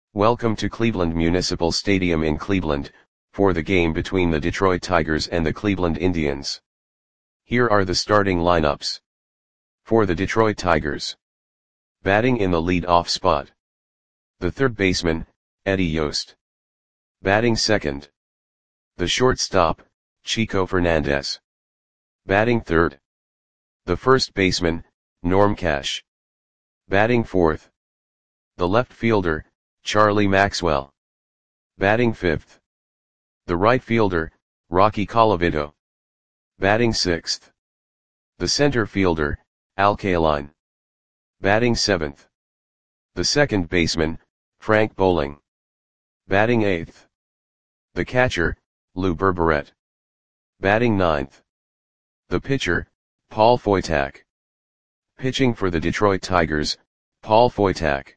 Welcome to Cleveland Municipal Stadium in Cleveland, for the game between the Detroit Tigers and the Cleveland Indians. Here are the starting lineups. For the Detroit Tigers. Batting in the lead-off spot. The third baseman, Eddie Yost. Batting second. The shortstop, Chico Fernandez. Batting third. The first baseman, Norm Cash. Batting fourth. The left fielder, Charlie Maxwell. Batting fifth. The right fielder, Rocky Colavito. Batting sixth. The center fielder, Al Kaline. Batting seventh. The second baseman, Frank Bowling. Batting eighth. The catcher, Lou Berberet. Batting ninth. The pitcher, Paul Foytak. Pitching for the Detroit Tigers, Paul Foytak.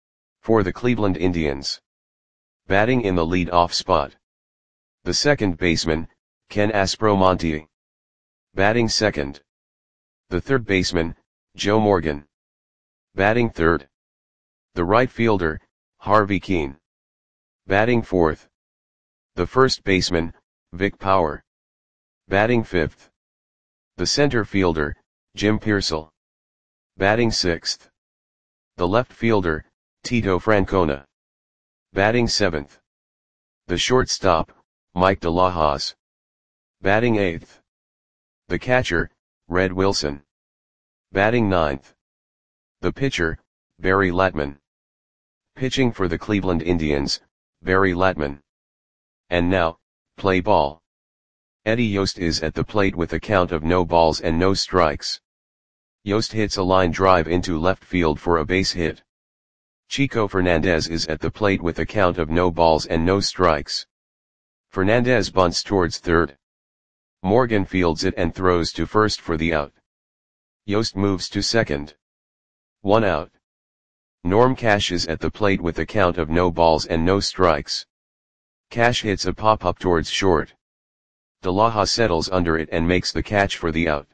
For the Cleveland Indians. Batting in the lead-off spot. The second baseman, Ken Aspromonte. Batting second. The third baseman, Joe Morgan. Batting third. The right fielder, Harvey Kuenn. Batting fourth. The first baseman, Vic Power. Batting fifth. The center fielder, Jim Piersall. Batting sixth. The left fielder, Tito Francona. Batting seventh. The shortstop, Mike DeLahoz. Batting eighth. The catcher, Red Wilson. Batting ninth. The pitcher, Barry Latman. Pitching for the Cleveland Indians, Barry Latman. And now, play ball. Eddie Yost is at the plate with a count of no balls and no strikes. Yost hits a line drive into left field for a base hit. Chico Fernandez is at the plate with a count of no balls and no strikes. Fernandez bunts towards third. Morgan fields it and throws to first for the out. Yost moves to second. 1 out. Norm Cash is at the plate with a count of no balls and no strikes. Cash hits a pop-up towards short. DeLahoz settles under it and makes the catch for the out.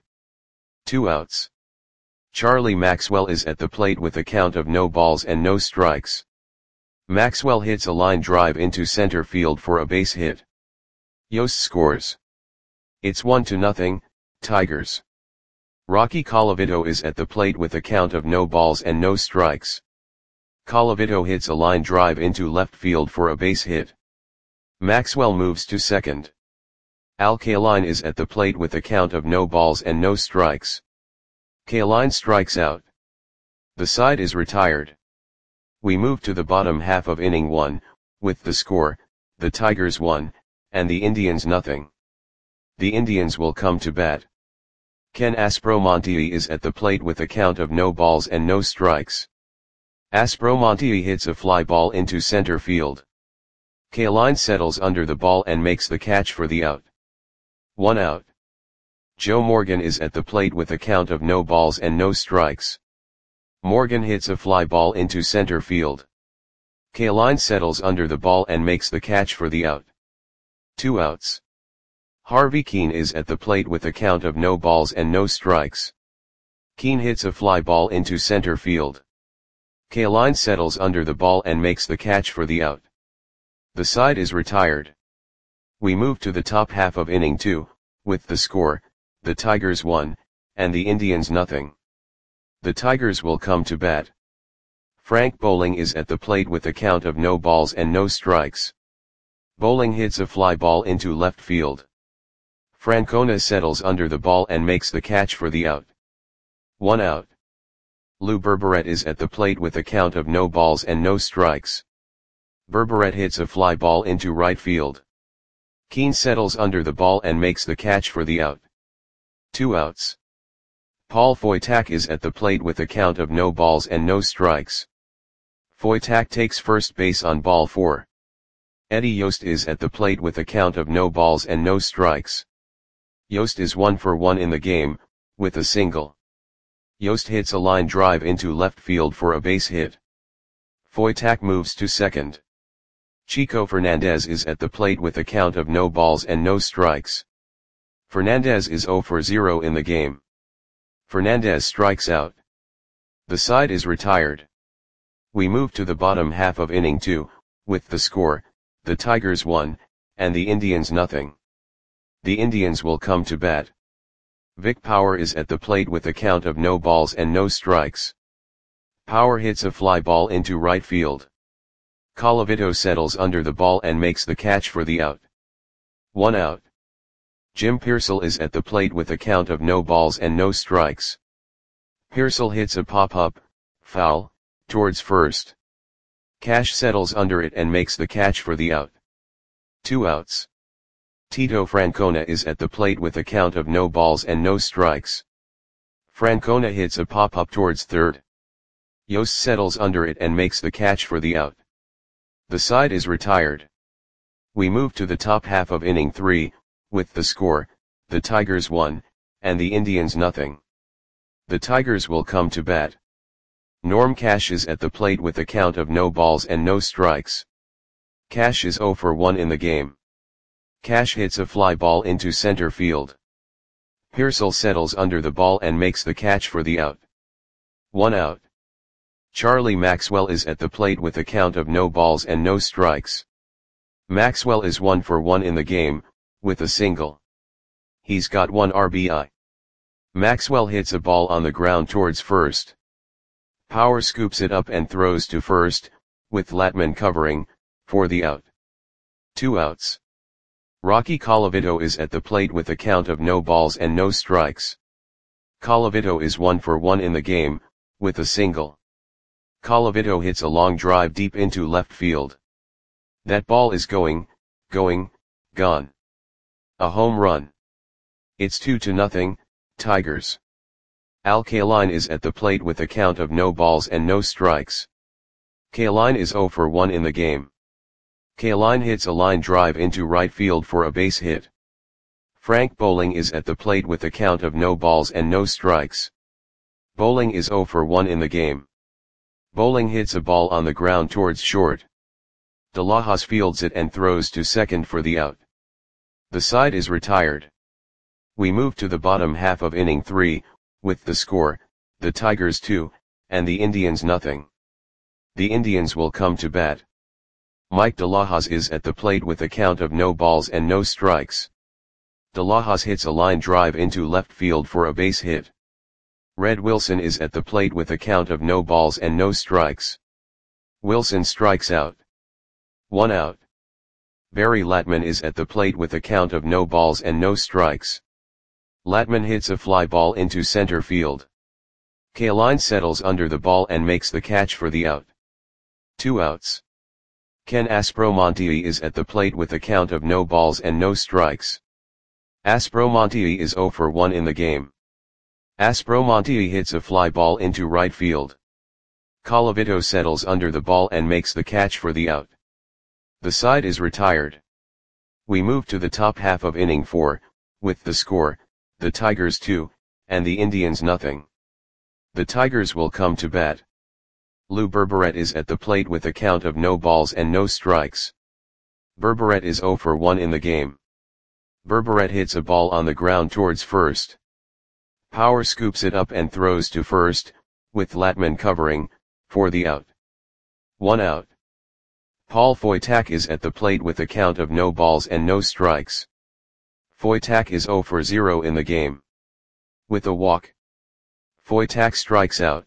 2 outs. Charlie Maxwell is at the plate with a count of no balls and no strikes. Maxwell hits a line drive into center field for a base hit. Yost scores. It's 1-0, Tigers. Rocky Colavito is at the plate with a count of no balls and no strikes. Colavito hits a line drive into left field for a base hit. Maxwell moves to second. Al Kaline is at the plate with a count of no balls and no strikes. Kaline strikes out. The side is retired. We move to the bottom half of inning 1, with the score, the Tigers 1, and the Indians nothing. The Indians will come to bat. Ken Aspromonte is at the plate with a count of no balls and no strikes. Aspromonte hits a fly ball into center field. Kaline settles under the ball and makes the catch for the out. 1 out. Joe Morgan is at the plate with a count of no balls and no strikes. Morgan hits a fly ball into center field. Kaline settles under the ball and makes the catch for the out. 2 outs. Harvey Kuenn is at the plate with a count of no balls and no strikes. Kuenn hits a fly ball into center field. Kaline settles under the ball and makes the catch for the out. The side is retired. We move to the top half of inning 2, with the score, the Tigers 1, and the Indians nothing. The Tigers will come to bat. Frank Bowling is at the plate with a count of no balls and no strikes. Bowling hits a fly ball into left field. Francona settles under the ball and makes the catch for the out. 1 out. Lou Berberet is at the plate with a count of no balls and no strikes. Berberet hits a fly ball into right field. Kuenn settles under the ball and makes the catch for the out. 2 outs. Paul Foytak is at the plate with a count of no balls and no strikes. Foytak takes first base on ball 4. Eddie Yost is at the plate with a count of no balls and no strikes. Yost is 1 for 1 in the game, with a single. Yost hits a line drive into left field for a base hit. Foytak moves to second. Chico Fernandez is at the plate with a count of no balls and no strikes. Fernandez is 0 for 0 in the game. Fernandez strikes out. The side is retired. We move to the bottom half of inning 2, with the score, the Tigers 1, and the Indians nothing. The Indians will come to bat. Vic Power is at the plate with a count of no balls and no strikes. Power hits a fly ball into right field. Colavito settles under the ball and makes the catch for the out. 1 out. Jim Pearsall is at the plate with a count of no balls and no strikes. Pearsall hits a pop-up, foul, towards first. Cash settles under it and makes the catch for the out. 2 outs. Tito Francona is at the plate with a count of no balls and no strikes. Francona hits a pop-up towards third. Yost settles under it and makes the catch for the out. The side is retired. We move to the top half of inning 3, with the score, the Tigers 1, and the Indians nothing. The Tigers will come to bat. Norm Cash is at the plate with a count of no balls and no strikes. Cash is 0 for 1 in the game. Cash hits a fly ball into center field. Pearsall settles under the ball and makes the catch for the out. 1 out. Charlie Maxwell is at the plate with a count of no balls and no strikes. Maxwell is 1 for 1 in the game, with a single. He's got 1 RBI. Maxwell hits a ball on the ground towards first. Power scoops it up and throws to first, with Latman covering, for the out. 2 outs. Rocky Colavito is at the plate with a count of no balls and no strikes. Colavito is 1 for 1 in the game, with a single. Colavito hits a long drive deep into left field. That ball is gone. A home run. It's 2-0, Tigers. Al Kaline is at the plate with a count of no balls and no strikes. Kaline is 0 for 1 in the game. Kaline hits a line drive into right field for a base hit. Frank Bowling is at the plate with a count of no balls and no strikes. Bowling is 0 for 1 in the game. Bowling hits a ball on the ground towards short. De Lajas fields it and throws to second for the out. The side is retired. We move to the bottom half of inning 3, with the score, the Tigers 2, and the Indians nothing. The Indians will come to bat. Mike De Lajas is at the plate with a count of no balls and no strikes. De Lajas hits a line drive into left field for a base hit. Red Wilson is at the plate with a count of no balls and no strikes. Wilson strikes out. 1 out. Barry Latman is at the plate with a count of no balls and no strikes. Latman hits a fly ball into center field. Kaline settles under the ball and makes the catch for the out. 2 outs. Ken Aspromonte is at the plate with a count of no balls and no strikes. Aspromonte is 0 for 1 in the game. Aspromonte hits a fly ball into right field. Colavito settles under the ball and makes the catch for the out. The side is retired. We move to the top half of inning 4, with the score, the Tigers 2, and the Indians nothing. The Tigers will come to bat. Lou Berberet is at the plate with a count of no balls and no strikes. Berberet is 0 for 1 in the game. Berberet hits a ball on the ground towards first. Power scoops it up and throws to first, with Latman covering, for the out. 1 out. Paul Foytak is at the plate with a count of no balls and no strikes. Foytak is 0 for 0 in the game. With a walk. Foytak strikes out.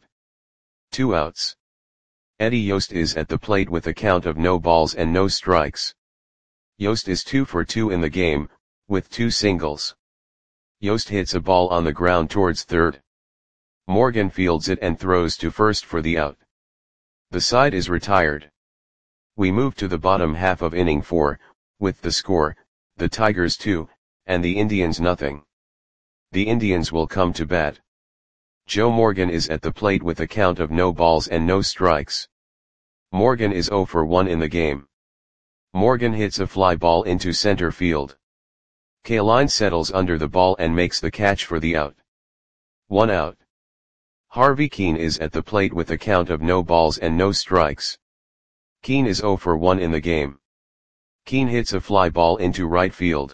2 outs. Eddie Yost is at the plate with a count of no balls and no strikes. Yost is 2 for 2 in the game, with 2 singles. Yost hits a ball on the ground towards third. Morgan fields it and throws to first for the out. The side is retired. We move to the bottom half of inning 4, with the score, the Tigers 2, and the Indians nothing. The Indians will come to bat. Joe Morgan is at the plate with a count of no balls and no strikes. Morgan is 0 for 1 in the game. Morgan hits a fly ball into center field. Kaline settles under the ball and makes the catch for the out. 1 out. Harvey Keene is at the plate with a count of no balls and no strikes. Keene is 0 for 1 in the game. Keene hits a fly ball into right field.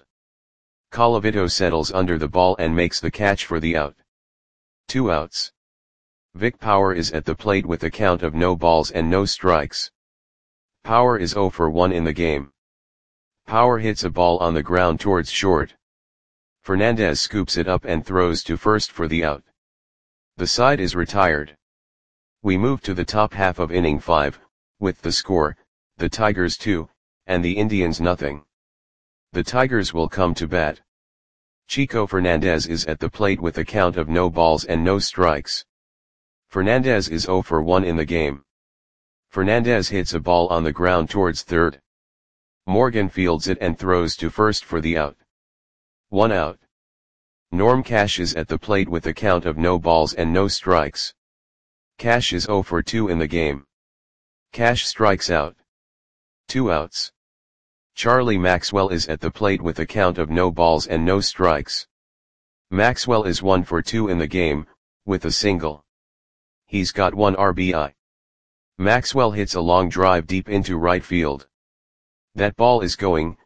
Colavito settles under the ball and makes the catch for the out. 2 outs. Vic Power is at the plate with a count of no balls and no strikes. Power is 0 for 1 in the game. Power hits a ball on the ground towards short. Fernandez scoops it up and throws to first for the out. The side is retired. We move to the top half of inning 5, with the score, the Tigers 2, and the Indians nothing. The Tigers will come to bat. Chico Fernandez is at the plate with a count of no balls and no strikes. Fernandez is 0 for 1 in the game. Fernandez hits a ball on the ground towards third. Morgan fields it and throws to first for the out. 1 out. Norm Cash is at the plate with a count of no balls and no strikes. Cash is 0 for 2 in the game. Cash strikes out. 2 outs. Charlie Maxwell is at the plate with a count of no balls and no strikes. Maxwell is 1 for 2 in the game, with a single. He's got 1 RBI. Maxwell hits a long drive deep into right field. That ball is gone.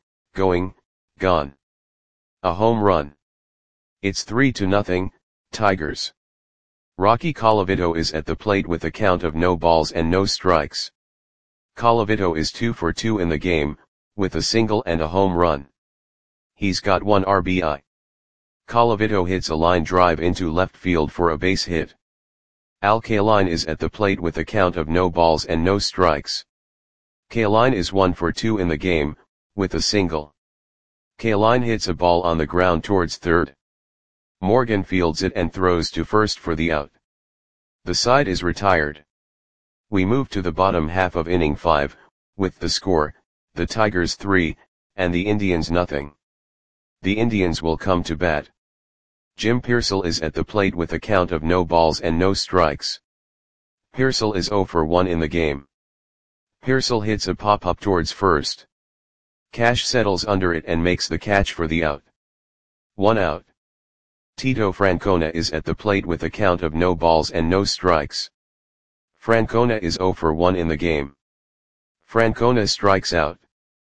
A home run. It's 3-0, Tigers. Rocky Colavito is at the plate with a count of no balls and no strikes. Colavito is 2 for 2 in the game, with a single and a home run. He's got 1 RBI. Colavito hits a line drive into left field for a base hit. Al Kaline is at the plate with a count of no balls and no strikes. Kaline is 1 for 2 in the game, with a single. Kaline hits a ball on the ground towards third. Morgan fields it and throws to first for the out. The side is retired. We move to the bottom half of inning 5, with the score, the Tigers 3, and the Indians nothing. The Indians will come to bat. Jim Pearsall is at the plate with a count of no balls and no strikes. Pearsall is 0 for 1 in the game. Pearsall hits a pop-up towards first. Cash settles under it and makes the catch for the out. 1 out. Tito Francona is at the plate with a count of no balls and no strikes. Francona is 0 for 1 in the game. Francona strikes out.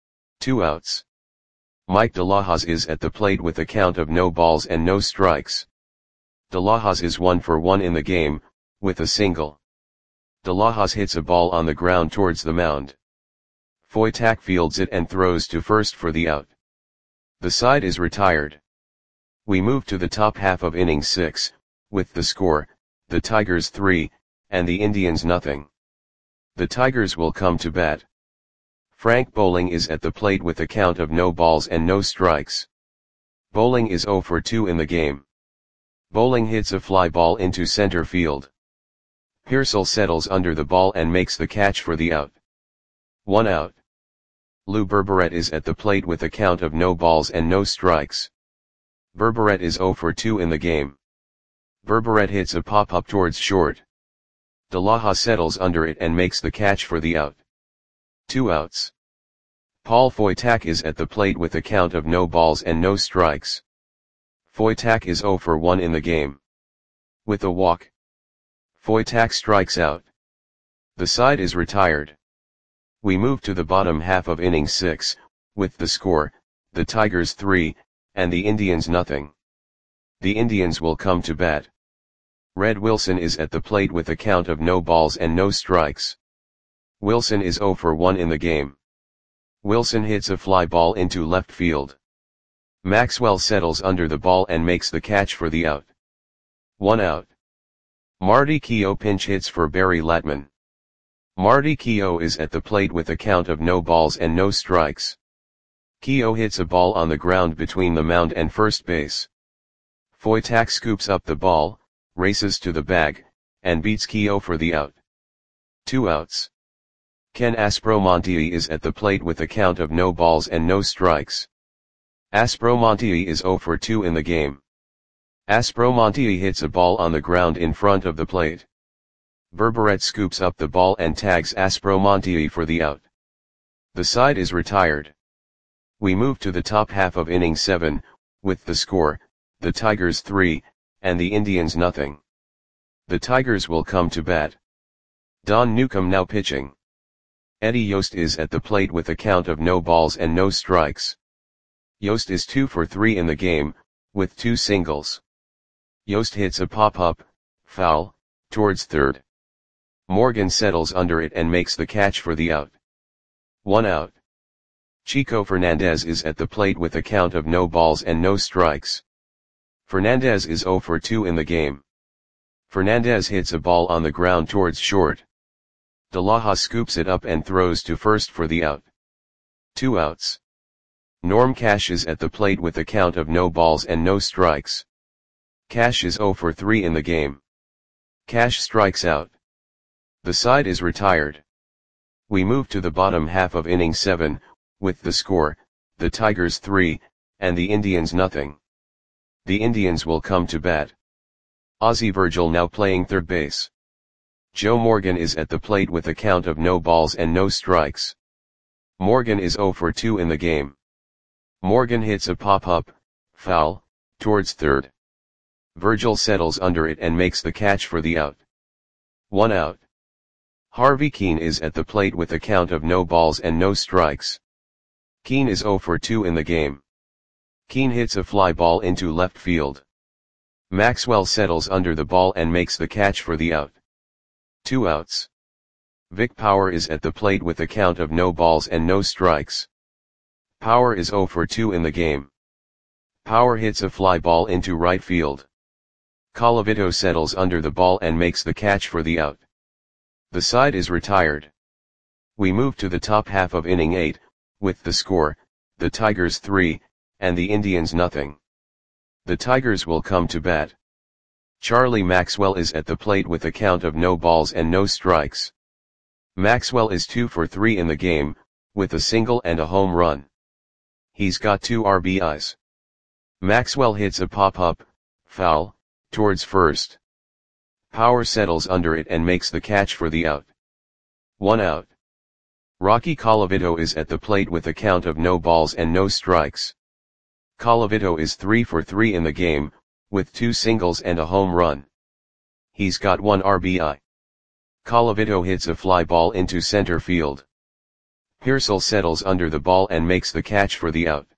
2 outs. Mike De La Hoz is at the plate with a count of no balls and no strikes. De La Hoz is 1 for 1 in the game, with a single. De La Hoz hits a ball on the ground towards the mound. Foytak fields it and throws to first for the out. The side is retired. We move to the top half of inning 6, with the score, the Tigers 3, and the Indians nothing. The Tigers will come to bat. Frank Bowling is at the plate with a count of no balls and no strikes. Bowling is 0 for 2 in the game. Bowling hits a fly ball into center field. Pearsall settles under the ball and makes the catch for the out. 1 out. Lou Berberet is at the plate with a count of no balls and no strikes. Berberet is 0 for 2 in the game. Berberet hits a pop-up towards short. De La Hoz settles under it and makes the catch for the out. 2 outs. Paul Foytak is at the plate with a count of no balls and no strikes. Foytak is 0 for 1 in the game. With a walk. Foytak strikes out. The side is retired. We move to the bottom half of inning 6, with the score, the Tigers 3, and the Indians nothing. The Indians will come to bat. Red Wilson is at the plate with a count of no balls and no strikes. Wilson is 0 for 1 in the game. Wilson hits a fly ball into left field. Maxwell settles under the ball and makes the catch for the out. 1 out. Marty Keough pinch hits for Barry Latman. Marty Keough is at the plate with a count of no balls and no strikes. Keough hits a ball on the ground between the mound and first base. Foytak scoops up the ball, races to the bag, and beats Keough for the out. 2 outs. Ken Aspromonte is at the plate with a count of no balls and no strikes. Aspromonte is 0 for 2 in the game. Aspromonte hits a ball on the ground in front of the plate. Berberet scoops up the ball and tags Aspromonte for the out. The side is retired. We move to the top half of inning 7, with the score, the Tigers 3, and the Indians nothing. The Tigers will come to bat. Don Newcombe now pitching. Eddie Yost is at the plate with a count of no balls and no strikes. Yost is 2 for 3 in the game, with 2 singles. Yost hits a pop-up, foul, towards third. Morgan settles under it and makes the catch for the out. 1 out. Chico Fernandez is at the plate with a count of no balls and no strikes. Fernandez is 0 for 2 in the game. Fernandez hits a ball on the ground towards short. De Laja scoops it up and throws to first for the out. 2 outs. Norm Cash is at the plate with a count of no balls and no strikes. Cash is 0 for 3 in the game. Cash strikes out. The side is retired. We move to the bottom half of inning 7, with the score, the Tigers 3, and the Indians nothing. The Indians will come to bat. Ozzie Virgil now playing third base. Joe Morgan is at the plate with a count of no balls and no strikes. Morgan is 0 for 2 in the game. Morgan hits a pop-up, foul, towards third. Virgil settles under it and makes the catch for the out. 1 out. Harvey Keene is at the plate with a count of no balls and no strikes. Keene is 0 for 2 in the game. Keene hits a fly ball into left field. Maxwell settles under the ball and makes the catch for the out. 2 outs. Vic Power is at the plate with a count of no balls and no strikes. Power is 0 for 2 in the game. Power hits a fly ball into right field. Colavito settles under the ball and makes the catch for the out. The side is retired. We move to the top half of inning 8, with the score, the Tigers 3, and the Indians nothing. The Tigers will come to bat. Charlie Maxwell is at the plate with a count of no balls and no strikes. Maxwell is 2 for 3 in the game, with a single and a home run. He's got 2 RBIs. Maxwell hits a pop-up, foul, towards first. Power settles under it and makes the catch for the out. 1 out. Rocky Colavito is at the plate with a count of no balls and no strikes. Colavito is 3 for 3 in the game, with 2 singles and a home run. He's got 1 RBI. Colavito hits a fly ball into center field. Pearsall settles under the ball and makes the catch for the out.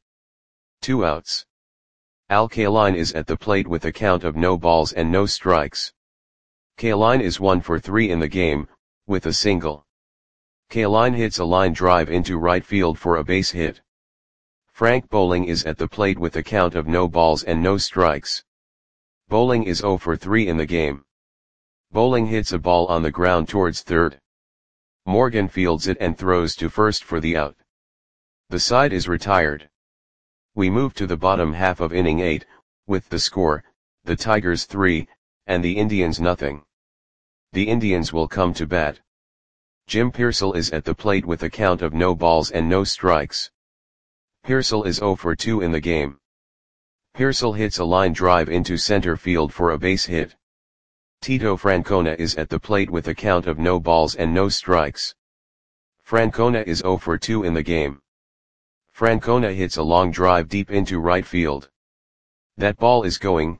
2 outs. Al Kaline is at the plate with a count of no balls and no strikes. Kaline is 1 for 3 in the game, with a single. Kaline hits a line drive into right field for a base hit. Frank Bowling is at the plate with a count of no balls and no strikes. Bowling is 0 for 3 in the game. Bowling hits a ball on the ground towards third. Morgan fields it and throws to first for the out. The side is retired. We move to the bottom half of inning 8, with the score, the Tigers 3, and the Indians nothing. The Indians will come to bat. Jim Pearsall is at the plate with a count of no balls and no strikes. Pearsall is 0 for 2 in the game. Pearsall hits a line drive into center field for a base hit. Tito Francona is at the plate with a count of no balls and no strikes. Francona is 0 for 2 in the game. Francona hits a long drive deep into right field. That ball is gone.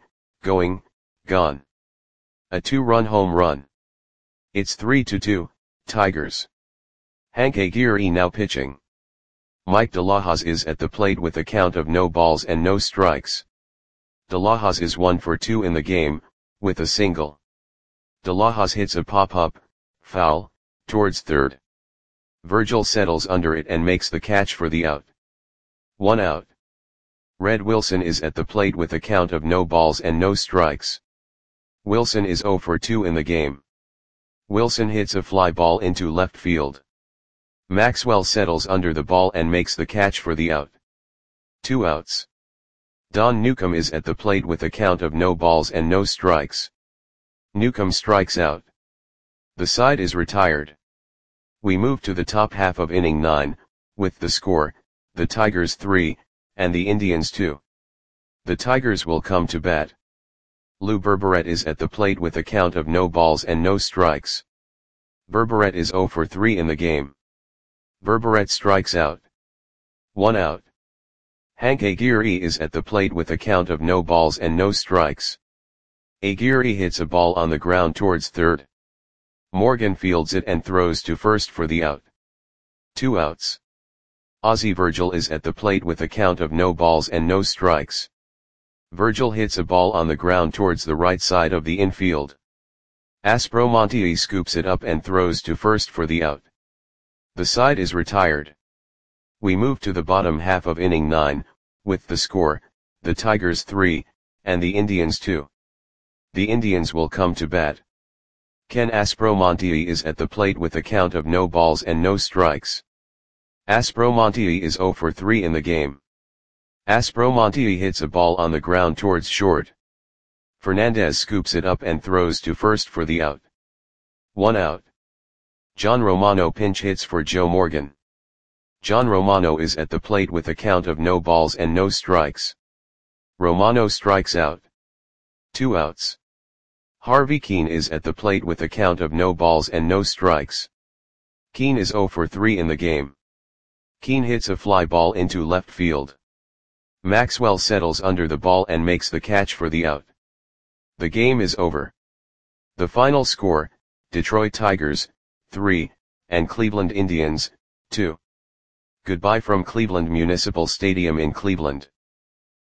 A 2-run home run. It's 3-2, Tigers. Hank Aguirre now pitching. Mike De Lajas is at the plate with a count of no balls and no strikes. De Lajas is 1 for 2 in the game, with a single. De Lajas hits a pop-up, foul, towards third. Virgil settles under it and makes the catch for the out. 1 out. Red Wilson is at the plate with a count of no balls and no strikes. Wilson is 0 for 2 in the game. Wilson hits a fly ball into left field. Maxwell settles under the ball and makes the catch for the out. 2 outs. Don Newcomb is at the plate with a count of no balls and no strikes. Newcomb strikes out. The side is retired. We move to the top half of inning 9, with the score, the Tigers 3, and the Indians 2. The Tigers will come to bat. Lou Berberet is at the plate with a count of no balls and no strikes. Berberet is 0 for 3 in the game. Berberet strikes out. 1 out. Hank Aguirre is at the plate with a count of no balls and no strikes. Aguirre hits a ball on the ground towards third. Morgan fields it and throws to first for the out. 2 outs. Ozzie Virgil is at the plate with a count of no balls and no strikes. Virgil hits a ball on the ground towards the right side of the infield. Aspromonte scoops it up and throws to first for the out. The side is retired. We move to the bottom half of inning 9, with the score, the Tigers 3, and the Indians 2. The Indians will come to bat. Ken Aspromonte is at the plate with a count of no balls and no strikes. Aspromonte is 0 for 3 in the game. Aspromonte hits a ball on the ground towards short. Fernandez scoops it up and throws to first for the out. 1 out. John Romano pinch hits for Joe Morgan. John Romano is at the plate with a count of no balls and no strikes. Romano strikes out. 2 outs. Harvey Keene is at the plate with a count of no balls and no strikes. Keene is 0 for 3 in the game. Keene hits a fly ball into left field. Maxwell settles under the ball and makes the catch for the out. The game is over. The final score, Detroit Tigers, 3, and Cleveland Indians, 2. Goodbye from Cleveland Municipal Stadium in Cleveland.